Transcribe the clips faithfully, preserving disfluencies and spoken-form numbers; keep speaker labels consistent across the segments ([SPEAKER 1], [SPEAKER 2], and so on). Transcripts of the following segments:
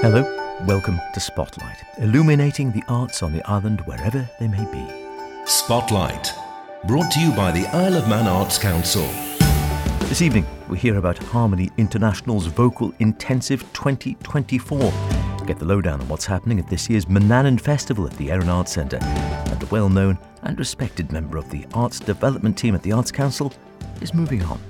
[SPEAKER 1] Hello, welcome to Spotlight, illuminating the arts on the island wherever they may be.
[SPEAKER 2] Spotlight, brought to you by the Isle of Man Arts Council.
[SPEAKER 1] This evening, we hear about Harmony International's Vocal Intensive twenty twenty-four. Get the lowdown on what's happening at this year's Manannan Festival at the Erin Arts Centre. And the well-known and respected member of the Arts Development Team at the Arts Council is moving on.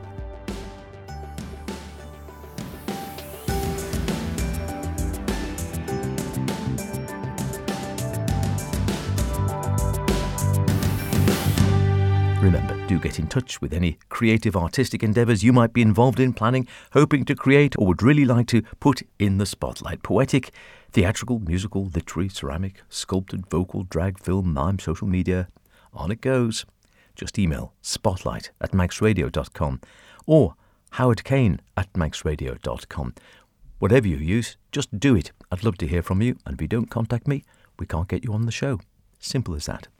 [SPEAKER 1] Remember, do get in touch with any creative artistic endeavours you might be involved in, planning, hoping to create, or would really like to put in the spotlight. Poetic, theatrical, musical, literary, ceramic, sculpted, vocal, drag, film, mime, social media. On it goes. Just email spotlight at manx radio dot com or Howard Kane at manx radio dot com. Whatever you use, just do it. I'd love to hear from you, and if you don't contact me, we can't get you on the show. Simple as that.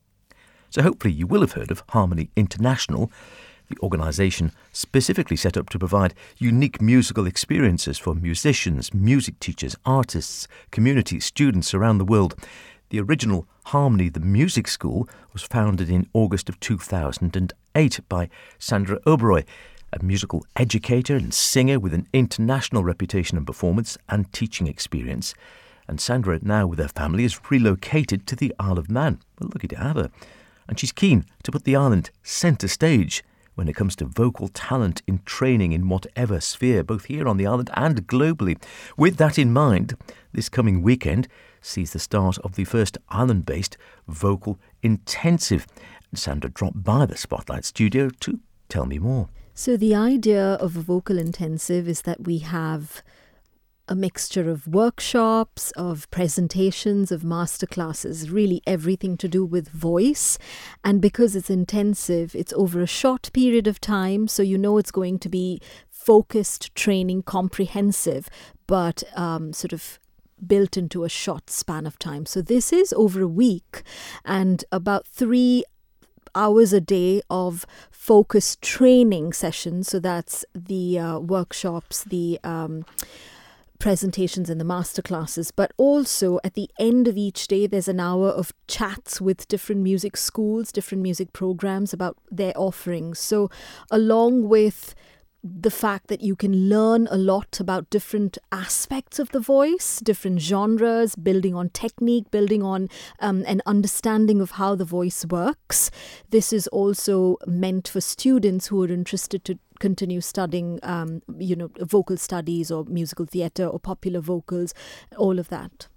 [SPEAKER 1] So hopefully you will have heard of Harmony International, the organisation specifically set up to provide unique musical experiences for musicians, music teachers, artists, communities, students around the world. The original Harmony the Music School was founded in August of two thousand eight by Sandra Oberoi, a musical educator and singer with an international reputation in performance and teaching experience. And Sandra, now with her family, is relocated to the Isle of Man. We're lucky to have her. And she's keen to put the island centre stage when it comes to vocal talent in training in whatever sphere, both here on the island and globally. With that in mind, this coming weekend sees the start of the first island-based vocal intensive. Sandra dropped by the Spotlight studio to tell me more.
[SPEAKER 3] So the idea of a vocal intensive is that we have a mixture of workshops, of presentations, of masterclasses, really everything to do with voice. And because it's intensive, it's over a short period of time, so you know it's going to be focused training, comprehensive, but um, sort of built into a short span of time. So this is over a week and about three hours a day of focused training sessions. So that's the uh, workshops, the um, presentations and the masterclasses, but also at the end of each day there's an hour of chats with different music schools, different music programs about their offerings. So along with the fact that you can learn a lot about different aspects of the voice, different genres, building on technique, building on um, an understanding of how the voice works. This is also meant for students who are interested to continue studying, um, you know, vocal studies or musical theatre or popular vocals, all of that.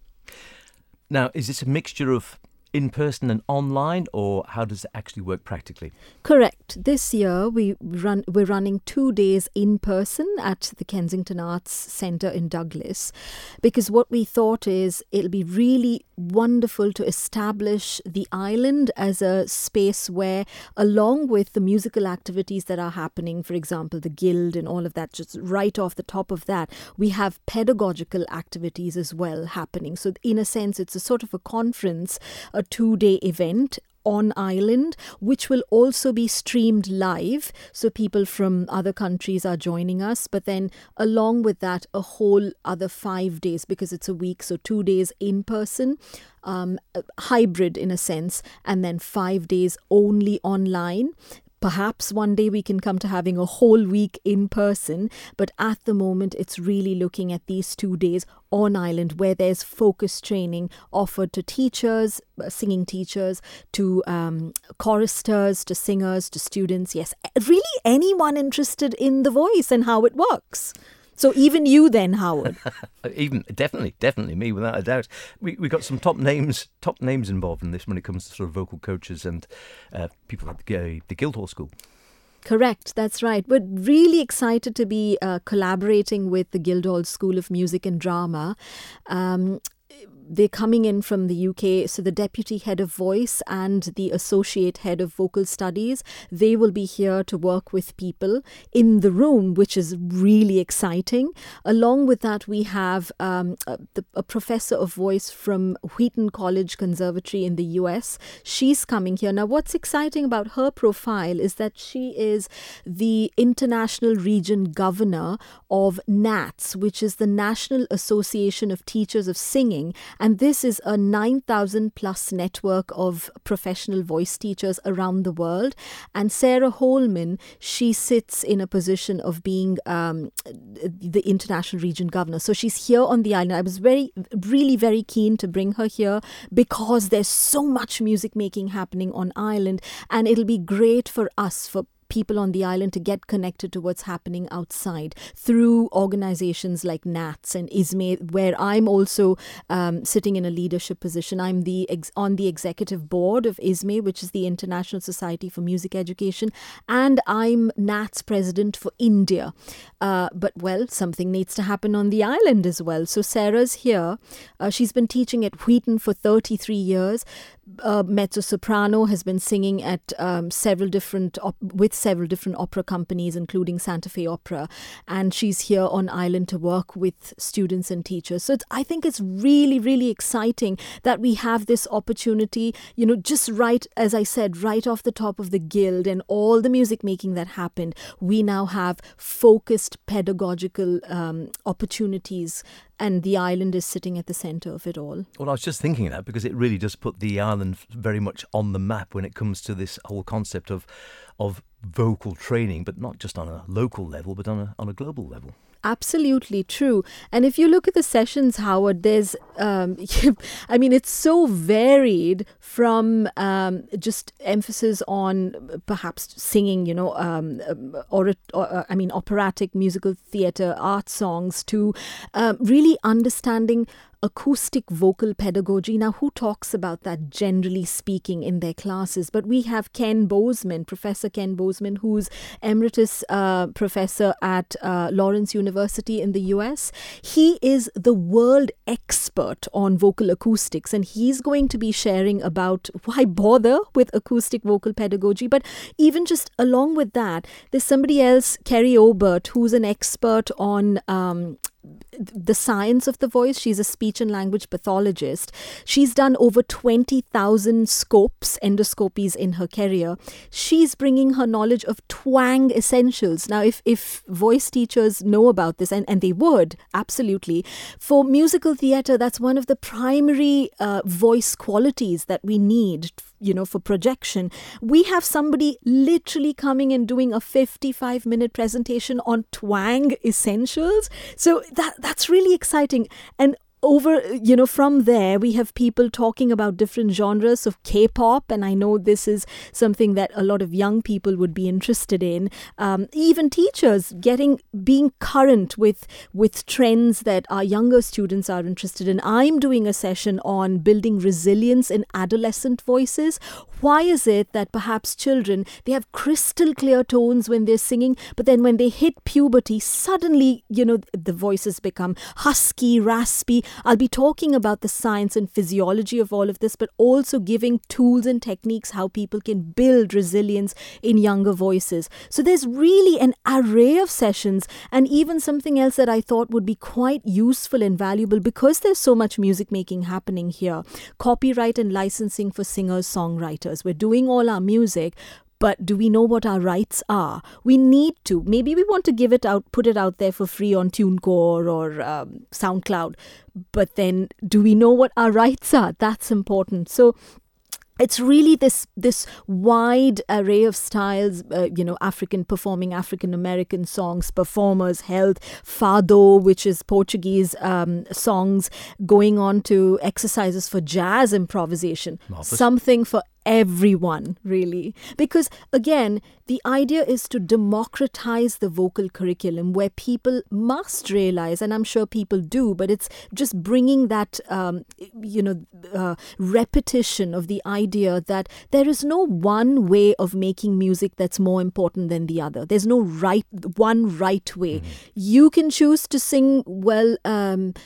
[SPEAKER 1] Now, is this a mixture of in-person and online, or how does it actually work practically?
[SPEAKER 3] Correct. This year we run we're running two days in person at the Kensington Arts Centre in Douglas, because what we thought is it'll be really wonderful to establish the island as a space where, along with the musical activities that are happening, for example the Guild and all of that, just right off the top of that, we have pedagogical activities as well happening. So in a sense it's a sort of a conference, a two-day event on island, which will also be streamed live, so people from other countries are joining us. But then along with that, a whole other five days, because it's a week, so two days in person, um, hybrid in a sense, and then five days only online. Perhaps one day we can come to having a whole week in person, but at the moment it's really looking at these two days on island where there's focused training offered to teachers, singing teachers, to um, choristers, to singers, to students. Yes, really anyone interested in the voice and how it works. So even you then, Howard.
[SPEAKER 1] even definitely, definitely me, without a doubt. We we got some top names, top names involved in this when it comes to sort of vocal coaches and uh, people at the, the Guildhall School.
[SPEAKER 3] Correct, that's right. We're really excited to be uh, collaborating with the Guildhall School of Music and Drama. Um, they're coming in from the U K. So the deputy head of voice and the associate head of vocal studies, they will be here to work with people in the room, which is really exciting. Along with that, we have um, a, the, a professor of voice from Wheaton College Conservatory in the U S. She's coming here. Now, what's exciting about her profile is that she is the International Region Governor of NATS, which is the National Association of Teachers of Singing. And this is a nine thousand plus network of professional voice teachers around the world. And Sarah Holman, she sits in a position of being um, the International Region Governor. So she's here on the island. I was very, really very keen to bring her here because there's so much music making happening on island. And it'll be great for us, for people on the island, to get connected to what's happening outside through organizations like NATS and ISME, where I'm also um, sitting in a leadership position. I'm the ex- on the executive board of ISME, which is the International Society for Music Education, and I'm NATS president for India. Uh, but, well, something needs to happen on the island as well. So Sarah's here. Uh, she's been teaching at Wheaton for thirty-three years. Uh, mezzo-soprano, has been singing at um, several different op- with several different opera companies, including Santa Fe Opera, and she's here on island to work with students and teachers. So it's, I think it's really, really exciting that we have this opportunity, you know, just right, as I said, right off the top of the guild and all the music making that happened, we now have focused pedagogical um, opportunities, and the island is sitting at the centre of it all.
[SPEAKER 1] Well, I was just thinking that because it really does put the island very much on the map when it comes to this whole concept of of vocal training, but not just on a local level, but on a on a global level.
[SPEAKER 3] Absolutely true. And if you look at the sessions, Howard, there's, um, I mean, it's so varied from um, just emphasis on perhaps singing, you know, um, or, or I mean, operatic, musical theatre, art songs, to um, really understanding acoustic vocal pedagogy. Now, who talks about that, generally speaking, in their classes? But we have Ken Bozeman, Professor Ken Bozeman, who's emeritus uh, professor at uh, Lawrence University in the U S. He is the world expert on vocal acoustics, and he's going to be sharing about why bother with acoustic vocal pedagogy. But even just along with that, there's somebody else, Kerry Obert, who's an expert on um, the science of the voice. She's a speech and language pathologist. She's done over twenty thousand scopes, endoscopies in her career. She's bringing her knowledge of twang essentials. Now, if, if voice teachers know about this, and, and they would, absolutely, for musical theatre, that's one of the primary uh, voice qualities that we need, you know, for projection. We have somebody literally coming and doing a fifty-five minute presentation on twang essentials. So that that's really exciting. And over, you know, from there, we have people talking about different genres of K-pop, and I know this is something that a lot of young people would be interested in. Um, even teachers getting being current with with trends that our younger students are interested in. I'm doing a session on building resilience in adolescent voices. Why is it that perhaps children, they have crystal clear tones when they're singing, but then when they hit puberty, suddenly, you know, the voices become husky, raspy. I'll be talking about the science and physiology of all of this, but also giving tools and techniques how people can build resilience in younger voices. So there's really an array of sessions, and even something else that I thought would be quite useful and valuable because there's so much music making happening here. Copyright and licensing for singers, songwriters. We're doing all our music, but do we know what our rights are? We need to. Maybe we want to give it out, put it out there for free on TuneCore or um, SoundCloud. But then do we know what our rights are? That's important. So it's really this this wide array of styles, uh, you know, African performing African-American songs, performers, health, fado, which is Portuguese um, songs, going on to exercises for jazz improvisation. Marvelous. Something for everyone, really. Because, again, the idea is to democratize the vocal curriculum where people must realize, and I'm sure people do, but it's just bringing that, um, you know, uh, repetition of the idea that there is no one way of making music that's more important than the other. There's no right, one right way. Mm-hmm. You can choose to sing, well, um,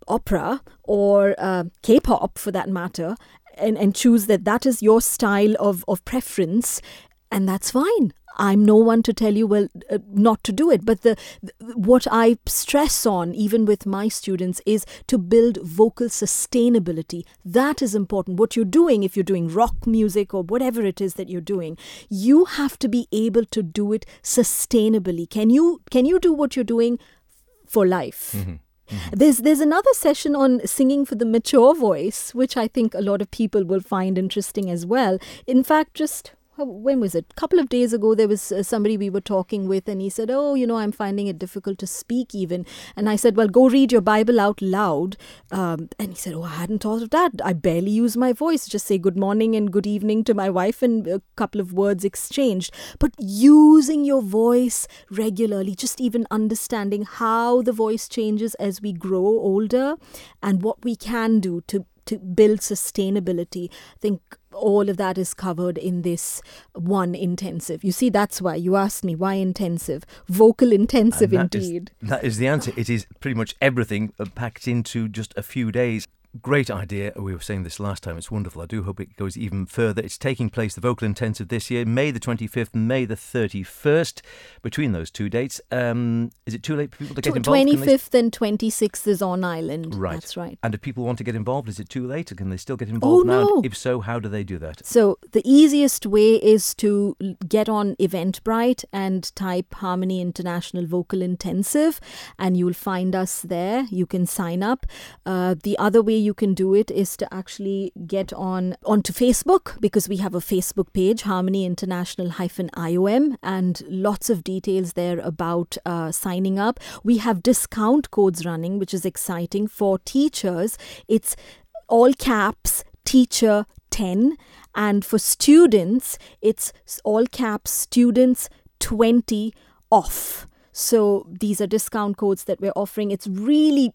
[SPEAKER 3] opera or uh, K-pop for that matter, and, and choose that that is your style of, of preference, and that's fine. I'm no one to tell you, well, uh, not to do it. But the, the what I stress on, even with my students, is to build vocal sustainability. That is important. What you're doing, if you're doing rock music or whatever it is that you're doing, you have to be able to do it sustainably. Can you can you do what you're doing for life? Mm-hmm. Mm-hmm. There's there's another session on singing for the mature voice, which I think a lot of people will find interesting as well. In fact, just when was it? A couple of days ago, there was uh, somebody we were talking with, and he said, oh, you know, I'm finding it difficult to speak even. And I said, well, go read your Bible out loud. Um, and he said, oh, I hadn't thought of that. I barely use my voice. Just say good morning and good evening to my wife and a couple of words exchanged. But using your voice regularly, just even understanding how the voice changes as we grow older and what we can do to, to build sustainability. I think all of that is covered in this one intensive. You see, that's why you asked me, why intensive? Vocal intensive, that indeed.
[SPEAKER 1] Is, that is the answer. It is pretty much everything packed into just a few days. Great idea. We were saying this last time. It's wonderful. I do hope it goes even further. It's taking place, the Vocal Intensive this year, May the twenty-fifth, May the thirty-first. Between those two dates, um, is it too late for people to get involved?
[SPEAKER 3] twenty-fifth and twenty-sixth is on island.
[SPEAKER 1] Right.
[SPEAKER 3] That's right.
[SPEAKER 1] And if people want to get involved, is it too late? Or can they still get involved
[SPEAKER 3] oh,
[SPEAKER 1] now?
[SPEAKER 3] No.
[SPEAKER 1] If so, how do they do that?
[SPEAKER 3] So the easiest way is to get on Eventbrite and type Harmony International Vocal Intensive, and you'll find us there. You can sign up. Uh, the other way you can do it is to actually get on onto Facebook, because we have a Facebook page, Harmony International hyphen I O M, and lots of details there about uh, signing up. We have discount codes running, which is exciting. For teachers, it's all caps, teacher ten, and for students, it's all caps, students twenty off. So these are discount codes that we're offering. It's really,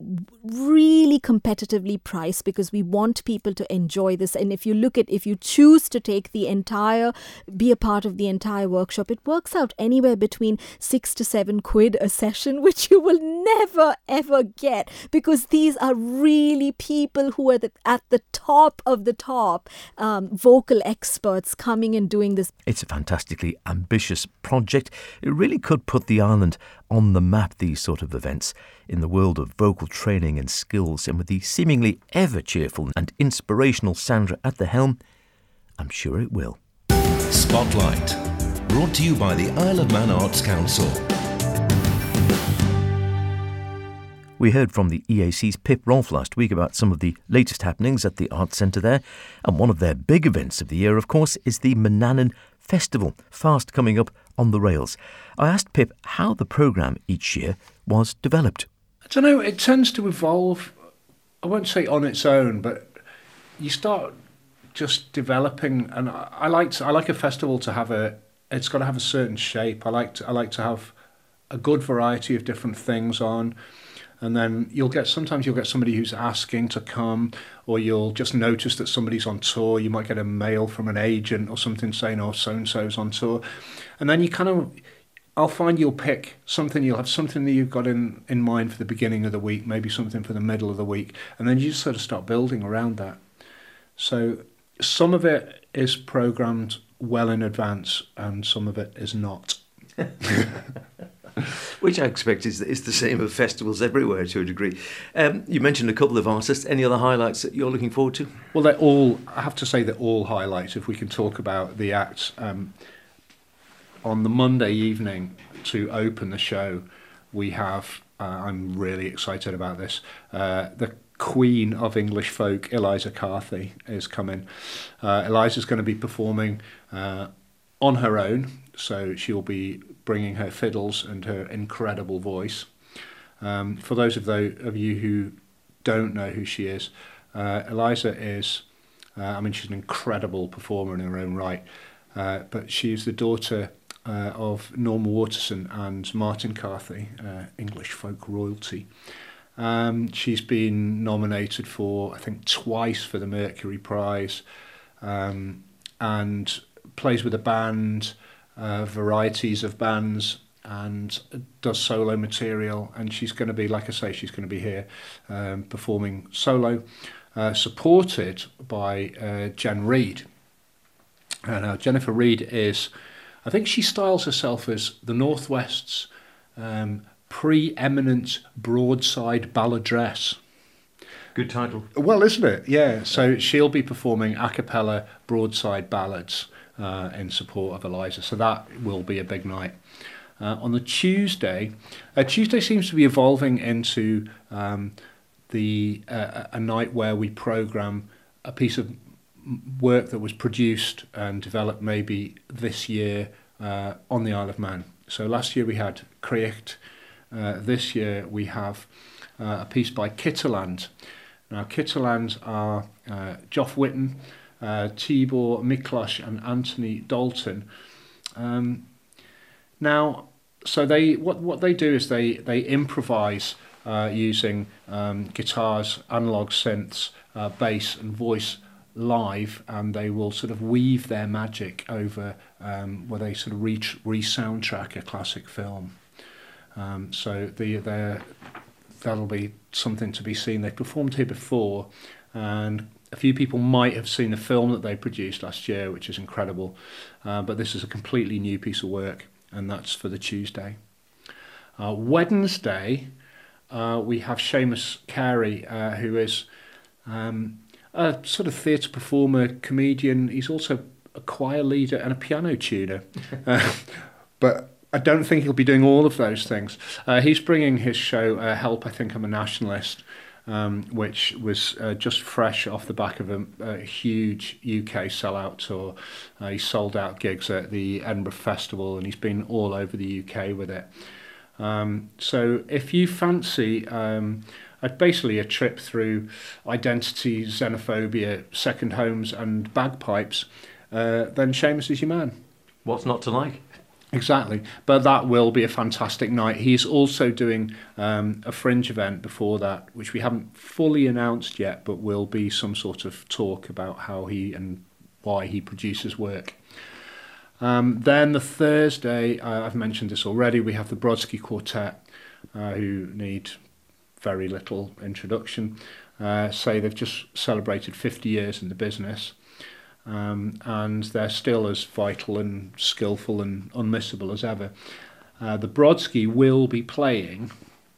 [SPEAKER 3] really competitively priced because we want people to enjoy this. And if you look at, if you choose to take the entire, be a part of the entire workshop, it works out anywhere between six to seven quid a session, which you will never, ever get, because these are really people who are the, at the top of the top, um, vocal experts coming and doing this.
[SPEAKER 1] It's a fantastically ambitious project. It really could put the island on the map, these sort of events, in the world of vocal training and skills, and with the seemingly ever cheerful and inspirational Sandra at the helm, I'm sure it will.
[SPEAKER 2] Spotlight, brought to you by the Isle of Man Arts Council.
[SPEAKER 1] We heard from the E A C's Pip Rolfe last week about some of the latest happenings at the Arts Centre there, and one of their big events of the year, of course, is the Manannan Festival, fast coming up on the rails. I asked Pip how the programme each year was developed.
[SPEAKER 4] I don't know, it tends to evolve, I won't say on its own, but you start just developing, and I, I like to, I like a festival to have a, it's got to have a certain shape. I like to, I like to have a good variety of different things on. And then you'll get, sometimes you'll get somebody who's asking to come, or you'll just notice that somebody's on tour. You might get a mail from an agent or something saying, oh, so-and-so's on tour. And then you kind of, I'll find you'll pick something, you'll have something that you've got in, in mind for the beginning of the week, maybe something for the middle of the week. And then you just sort of start building around that. So some of it is programmed well in advance and some of it is not.
[SPEAKER 1] Which I expect is, is the same of festivals everywhere to a degree. Um, you mentioned a couple of artists. Any other highlights that you're looking forward to?
[SPEAKER 4] Well, they're all, I have to say they're all highlights if we can talk about the acts. Um, on the Monday evening to open the show, we have, uh, I'm really excited about this, uh, the Queen of English folk, Eliza Carthy, is coming. Uh, Eliza's going to be performing uh, on her own, so she'll be bringing her fiddles and her incredible voice. Um, for those of, those of you who don't know who she is, uh, Eliza is, uh, I mean, she's an incredible performer in her own right, uh, but she's the daughter uh, of Norma Waterson and Martin Carthy, uh, English folk royalty. Um, she's been nominated for, I think, twice for the Mercury Prize, um, and plays with a band, uh, varieties of bands, and does solo material, and she's going to be, like I say, she's going to be here um, performing solo, uh, supported by uh, Jen Reid. And uh, Jennifer Reid is, I think she styles herself as the Northwest's um, preeminent broadside balladress.
[SPEAKER 1] Good title.
[SPEAKER 4] Well, isn't it? Yeah. So she'll be performing a cappella broadside ballads uh, in support of Eliza. So that will be a big night. Uh, on the Tuesday, uh, Tuesday seems to be evolving into um, the uh, a night where we program a piece of work that was produced and developed maybe this year uh, on the Isle of Man. So last year we had Creacht. Uh, this year we have uh, a piece by Kitterland. Now Kitterland are uh, Geoff Whitten, uh, Tibor Miklos and Anthony Dalton. Um, now, so they what what they do is they they improvise uh, using um, guitars, analog synths, uh, bass and voice live, and they will sort of weave their magic over um, where they sort of re re-soundtrack a classic film. Um, so the the that'll be something to be seen. They performed here before, and a few people might have seen the film that they produced last year, which is incredible. Uh, but this is a completely new piece of work, and that's for the Tuesday. Uh, Wednesday, uh, we have Seamus Carey, uh, who is um, a sort of theatre performer, comedian. He's also a choir leader and a piano tuner. uh, but I don't think he'll be doing all of those things. Uh, he's bringing his show, uh, Help, I Think I'm a Nationalist, um, which was uh, just fresh off the back of a, a huge U K sellout tour. Uh, he sold out gigs at the Edinburgh Festival, and he's been all over the U K with it. Um, so if you fancy um, a, basically a trip through identity, xenophobia, second homes and bagpipes, uh, then Seamus is your man.
[SPEAKER 1] What's not to like?
[SPEAKER 4] Exactly, but that will be a fantastic night. He's also doing um, a fringe event before that, which we haven't fully announced yet, but will be some sort of talk about how he and why he produces work. Um, then the Thursday, uh, I've mentioned this already, we have the Brodsky Quartet, uh, who need very little introduction. Uh, say they've just celebrated fifty years in the business. Um, and they're still as vital and skillful and unmissable as ever. Uh, the Brodsky will be playing,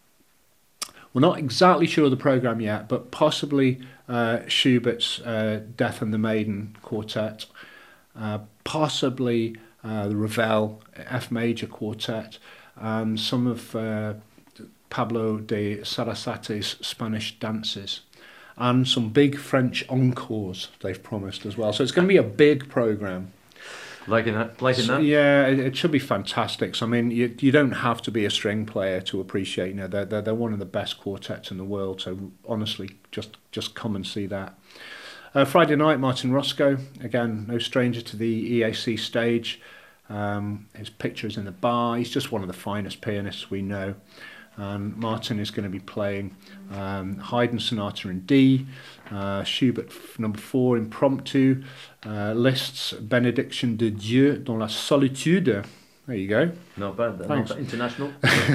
[SPEAKER 4] we're not exactly sure of the programme yet, but possibly uh, Schubert's uh, Death and the Maiden Quartet, uh, possibly uh, the Ravel F Major Quartet, and some of uh, Pablo de Sarasate's Spanish dances. And some big French encores they've promised as well. So it's going to be a big programme.
[SPEAKER 1] Liking that? Liking
[SPEAKER 4] so,
[SPEAKER 1] that?
[SPEAKER 4] Yeah, it, it should be fantastic. So, I mean, you you don't have to be a string player to appreciate. You know, they're they're, they're one of the best quartets in the world. So honestly, just just come and see that. Uh, Friday night, Martin Roscoe, again, no stranger to the E A C stage. Um, his picture is in the bar. He's just one of the finest pianists we know. And Martin is going to be playing um, Haydn Sonata in D, uh, Schubert number four Impromptu, uh, Liszt's Benediction de Dieu dans la solitude. There you go.
[SPEAKER 1] Not bad. Then. Not bad. International.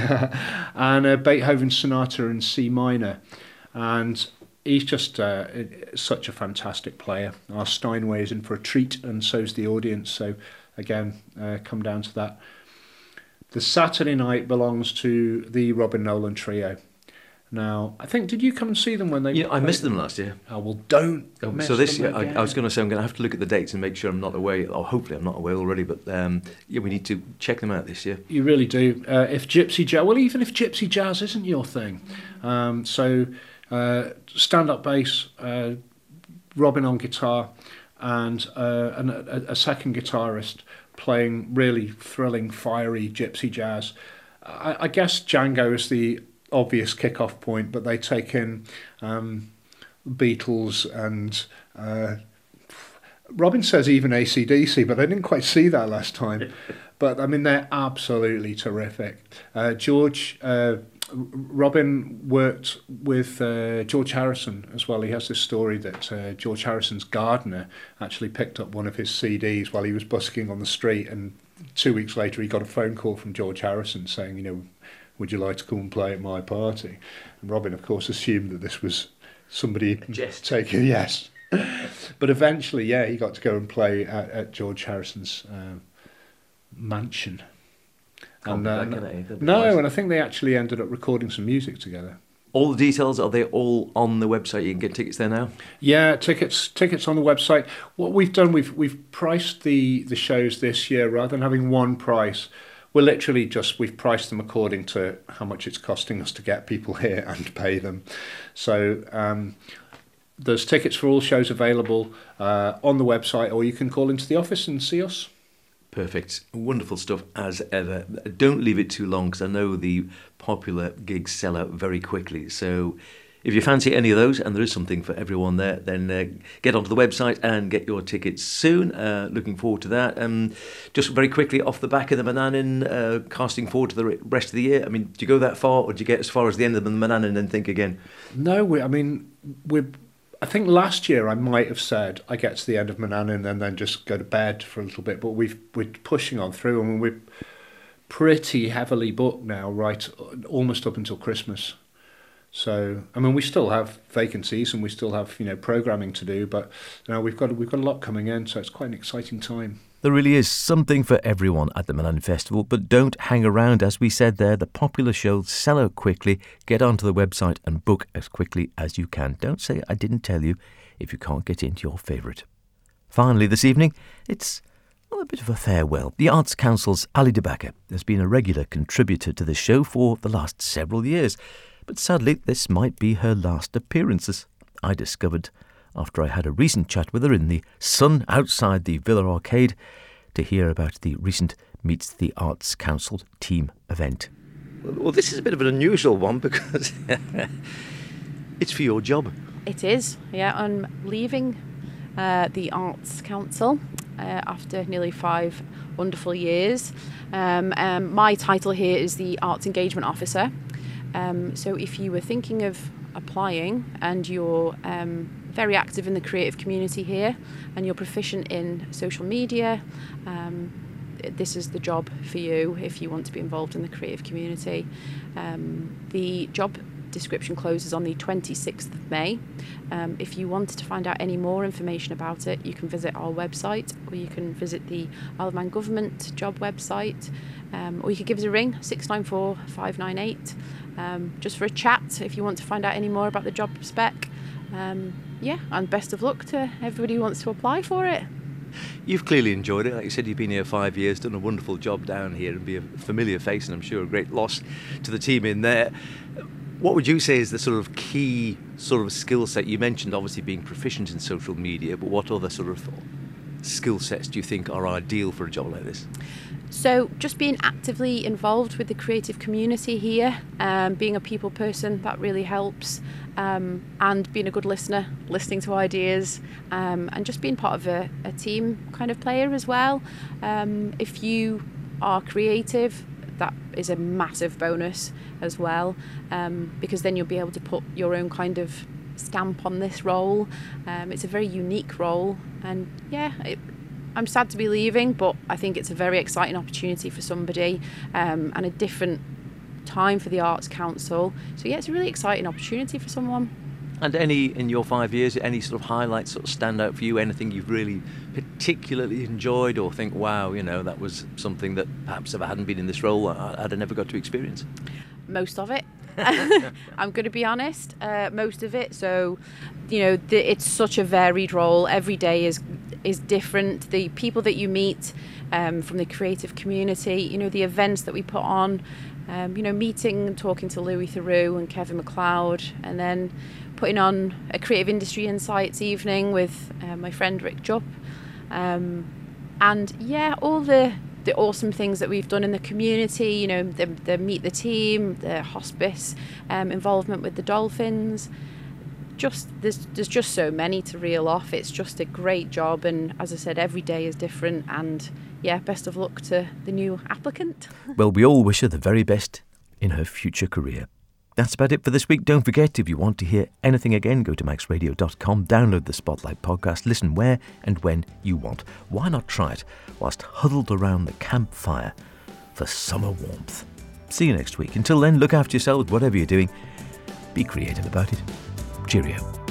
[SPEAKER 4] And uh, Beethoven Sonata in C minor. And he's just uh, such a fantastic player. Our Steinway is in for a treat, and so's the audience. So again, uh, come down to that. The Saturday night belongs to the Robin Nolan Trio. Now, I think, did you come and see them when they...
[SPEAKER 1] Yeah, I missed them last year.
[SPEAKER 4] Oh, well, don't
[SPEAKER 1] oh,
[SPEAKER 4] miss
[SPEAKER 1] So this
[SPEAKER 4] them
[SPEAKER 1] year, I, I was going to say I'm going to have to look at the dates and make sure I'm not away, or hopefully I'm not away already, but um, yeah, we need to check them out this year.
[SPEAKER 4] You really do. Uh, if Gypsy Jazz... Well, even if Gypsy Jazz isn't your thing. Um, so, uh, stand-up bass, uh, Robin on guitar, and, uh, and a, a second guitarist playing really thrilling, fiery gypsy jazz. I, I guess Django is the obvious kick-off point, but they take in um, Beatles and uh, Robin says even A C D C, but I didn't quite see that last time. But I mean, they're absolutely terrific. Uh, George, uh, Robin worked with uh, George Harrison as well. He has this story that uh, George Harrison's gardener actually picked up one of his C Ds while he was busking on the street and two weeks later, he got a phone call from George Harrison saying, you know, would you like to come and play at my party? And Robin, of course, assumed that this was somebody taking, yes. But eventually, yeah, he got to go and play at, at George Harrison's uh, mansion. And, uh, no, nice. And I think they actually ended up recording some music together.
[SPEAKER 1] All the details, are they all on the website? You can get tickets there now?
[SPEAKER 4] Yeah, tickets tickets on the website. What we've done, we've we've priced the, the shows this year rather than having one price. We're literally just, we've priced them according to how much it's costing us to get people here and pay them. So um, there's tickets for all shows available uh, on the website, or you can call into the office and see us.
[SPEAKER 1] Perfect. Wonderful stuff as ever. Don't leave it too long because I know the popular gigs sell out very quickly. So if you fancy any of those, and there is something for everyone there, then uh, get onto the website and get your tickets soon. Uh, looking forward to that. Um, just very quickly, off the back of the Manannan, uh, casting forward to the rest of the year, I mean, do you go that far, or do you get as far as the end of the Manannan and then think again?
[SPEAKER 4] No, we, I mean, we're... I think last year I might have said I get to the end of Manannan and then just go to bed for a little bit, but we've, we're pushing on through. I mean, we're pretty heavily booked now, right, almost up until Christmas. So, I mean, we still have vacancies and we still have, you know, programming to do, but you know, we've got we've got a lot coming in, so it's quite an exciting time.
[SPEAKER 1] There really is something for everyone at the Manannan Festival, but don't hang around. As we said there, the popular shows sell out quickly. Get onto the website and book as quickly as you can. Don't say I didn't tell you if you can't get into your favourite. Finally this evening, it's well, a bit of a farewell. The Arts Council's Ali De Backer has been a regular contributor to the show for the last several years, but sadly this might be her last appearance, as I discovered after I had a recent chat with her in the sun outside the Villa Arcade to hear about the recent Meets the Arts Council team event. Well, this is a bit of an unusual one because it's for your job.
[SPEAKER 5] It is, yeah. I'm leaving uh, the Arts Council uh, after nearly five wonderful years. Um, um, my title here is the Arts Engagement Officer. Um, so if you were thinking of applying and you're um, very active in the creative community here and you're proficient in social media, um, this is the job for you if you want to be involved in the creative community. Um, the job description closes on the twenty-sixth of May. Um, if you wanted to find out any more information about it, you can visit our website, or you can visit the Isle of Man Government job website, um, or you could give us a ring, six nine four, five nine eight, um, just for a chat if you want to find out any more about the job spec. Um, yeah, and best of luck to everybody who wants to apply for it.
[SPEAKER 1] You've clearly enjoyed it. Like you said, you've been here five years, done a wonderful job down here, and be a familiar face, and I'm sure a great loss to the team in there. What would you say is the sort of key sort of skill set? You mentioned obviously being proficient in social media, but what other sort of skill sets do you think are ideal for a job like this?
[SPEAKER 5] So just being actively involved with the creative community here, um, being a people person, that really helps, um, and being a good listener, listening to ideas, um, and just being part of a, a team kind of player as well. Um, if you are creative, that is a massive bonus as well, um, because then you'll be able to put your own kind of stamp on this role. Um, it's a very unique role, and yeah, it, I'm sad to be leaving, but I think it's a very exciting opportunity for somebody, um, and a different time for the Arts Council. So yeah, it's a really exciting opportunity for someone.
[SPEAKER 1] And any, in your five years, any sort of highlights sort of stand out for you? Anything you've really particularly enjoyed, or think, wow, you know, that was something that perhaps if I hadn't been in this role, I'd have never got to experience?
[SPEAKER 5] Most of it. I'm going to be honest, uh, most of it. So, you know, the, it's such a varied role. Every day is is different. The people that you meet um, from the creative community, you know, the events that we put on, um, you know, meeting and talking to Louis Theroux and Kevin MacLeod, and then putting on a Creative Industry Insights evening with uh, my friend Rick Jupp. Um, and yeah, all the the awesome things that we've done in the community, you know, the, the Meet the Team, the hospice, um, involvement with the dolphins. Just there's there's just so many to reel off. It's just a great job, and as I said, every day is different. And yeah, best of luck to the new applicant.
[SPEAKER 1] Well, we all wish her the very best in her future career. That's about it for this week. Don't forget, if you want to hear anything again, go to max radio dot com, download the Spotlight podcast, listen where and when you want. Why not try it whilst huddled around the campfire for summer warmth? See you next week. Until then, look after yourselves, whatever you're doing. Be creative about it. Cheerio.